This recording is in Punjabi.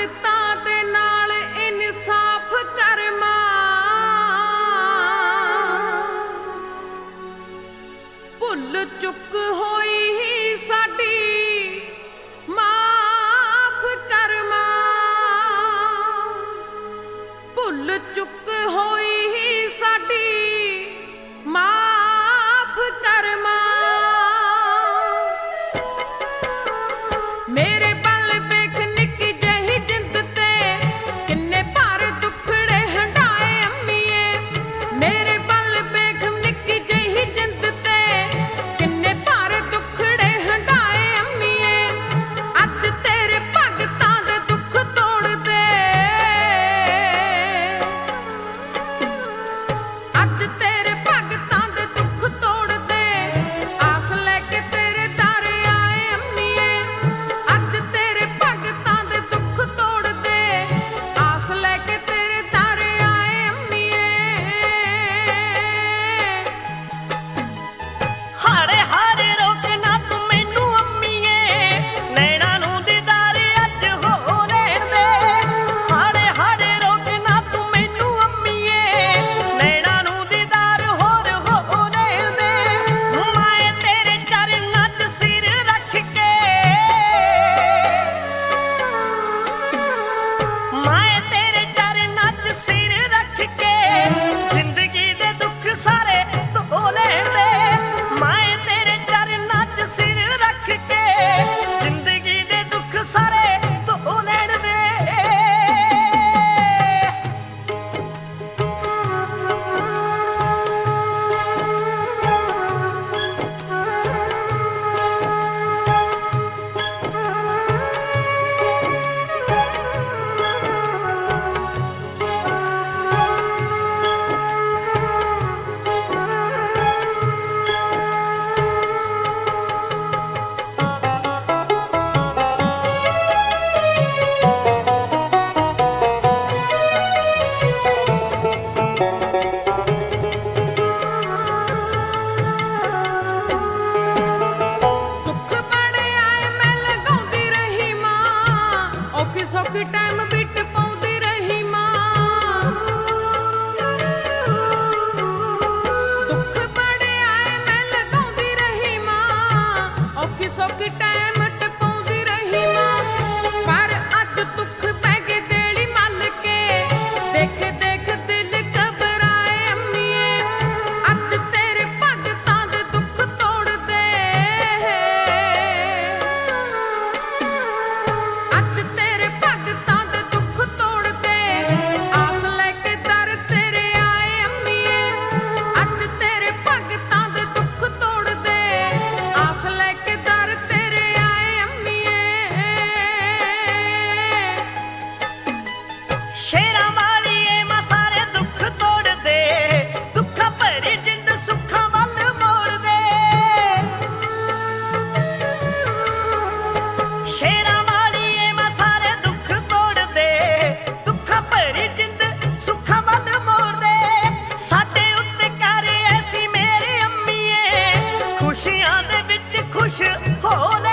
ਭਗਤਾਂ ਦੇ ਨਾਲ ਇਨਸਾਫ ਕਰ ਮਾਂ, ਭੁੱਲ ਚੁੱਕ ਹੋਈ ਸਾਡੀ ਮਾਫ ਕਰ ਮਾਂ, ਭੁੱਲ ਚੁੱਕ ਹੋਈ ਸਾਡੀ ਮਾਫ ਕਰ ਮਾਂ। ਮੇਰੇ ਪਲ ਵੇਖ ਨਿੱਕੀ ਜਿਹੀ ਜਿੰਦ ਤੇ ਕਿੰਨੇ ਭਾਰ ਦੁੱਖੜੇ ਹੰਢਾਏ ਅੰਮੀਏ, ਮੇਰੇ ਪਲ ਵੇਖ ਨਿੱਕੀ ਜਿਹੀ ਜਿੰਦ ਤੇ ਕਿੰਨੇ ਭਾਰ ਦੁੱਖੜੇ ਹੰਢਾਏ ਅੰਮੀਏ। ਅੱਜ ਤੇਰੇ ਭਗਤਾਂ ਦੇ ਦੁੱਖ ਤੋੜ ਦੇ, ਅੱਜ ਤੇਰੇ ਭਗਤਾਂ ਦੇ ਦੁੱਖ ਤੋੜ ਦੇ, ਆਸ ਲੈ ਕੇ ਤੇਰੇ ਦਰ ਆਏ ਅੰਮੀਏ। ਅੱਜ ਤੇਰੇ ਭਗਤਾਂ ਦੇ ਦੁੱਖ ਤੋੜ ਦੇ, ਆਸ ਲੈ ਕੇ ਤੇਰੇ ਦਰ ਆਏ ਅੰਮੀਏ। ਹਾੜੇ ਹਾੜੇ ਰੋਕ ਨਾ ਤੂੰ ਮੈਨੂੰ ਅੰਮੀਏ, ਨੈਣਾ ਨੂੰ ਦੀਦਾਰ ਅੱਜ ਹੋ ਲੈਣ ਦੇ। ਹਾੜੇ ਹਾੜੇ ਰੋਕ ਨਾ ਤੂੰ ਮੈਨੂੰ ਅੰਮੀਏ, ਨੈਣਾ ਨੂੰ ਦੀਦਾਰ ਹੋਰ ਹੋ ਲੈਣ ਦੇ। ਮੈਂ ਤੇਰੇ ਚਰਨਾਂ 'ਚ ਸਿਰ ਰੱਖ ਕੇ, ਮੈਂ ਤੇਰੇ ਚਰਨਾਂ 'ਚ ਸਿਰ ਰੱਖ ਕੇ, ਜ਼ਿੰਦਗੀ ਦੇ ਦੁੱਖ ਸਾਰੇ ਧੋ ਲੈਣ ਦੇ। ਮੈਂ ਤੇਰੇ ਚਰਨਾਂ 'ਚ ਸਿਰ ਰੱਖ ਕੇ, ਜ਼ਿੰਦਗੀ ਦੇ ਦੁੱਖ ਸਾਰੇ ਧੋ ਲੈਣ ਦੇ। ਦੁੱਖ ਬੜੇ ਆਏ ਮੈਂ ਲਗਾਉਂਦੀ ਰਹੀ ਮਾਂ, ਔਖੀ ਸੌਖੀ ਟਾਈਮ ਬਿੱਟ ਪਾਉਂਦੀ ਰਹੀ ਮਾਂ। ਦੁੱਖ ਬੜੇ ਆਏ ਮੈਂ ਲਗਾਉਂਦੀ ਰਹੀ ਮਾਂ, ਔਖੀ ਸੌਖੀ ਟਾਈਮ ਟਪਾਉਂਦੀ ਰਹੀ ਮਾਂ। ਪਰ ਅੱਜ ਦੁੱਖ ਪੈ ਗਏ ਦੇਲੀ ਮੱਲ ਕੇ, ਦੇਖ ਦੇਖ ਦਿਲ ਘਬਰਾਏ ਅੰਮੀਏ। ਅੱਜ ਤੇਰੇ ਭਗਤਾਂ ਦੇ ਦੁੱਖ ਤੋੜ ਦੇ, ਅੱਜ ਤੇਰੇ ਭਗਤਾਂ ਦੇ ਦੁੱਖ ਤੋੜ ਦੇ, ਆਸ ਲੈ ਕੇ ਦਰ ਤੇਰੇ ਆਏ ਅੰਮੀਏ। ਅੱਜ ਤੇਰੇ ਭਗਤਾਂ ਦੇ ਦੁੱਖ ਤੋੜ ਦੇ, ਆਸ ਲੈ ਕੇ ਦਰ ਤੇਰੇ ਆਏ ਅੰਮੀਏ। ਸ਼ੇਰਾਂ ਵਾਲੀਏ ਮਾਂ ਸਾਰੇ ਦੁੱਖ ਤੋੜ ਦੇ, ਦੁੱਖਾਂ ਭਰੀ ਜਿੰਦ ਸੁੱਖਾਂ ਵੱਲ ਮੋੜ ਦੇ। ਸ਼ੇਰਾਂ ਵਾਲੀਏ ਮਾਂ ਸਾਰੇ ਦੁੱਖ ਤੋੜ ਦੇ, ਦੁੱਖਾਂ ਭਰੀ ਜਿੰਦ ਸੁੱਖਾਂ ਵੱਲ ਮੋੜ ਦੇ। ਸਾਡੇ ਉੱਤੇ ਕਰ ਐਸੀ ਮੇਰੇ ਅੰਮੀਏ, ਖੁਸ਼ੀਆਂ ਦੇ ਵਿੱਚ ਖੁਸ਼ ਹੋ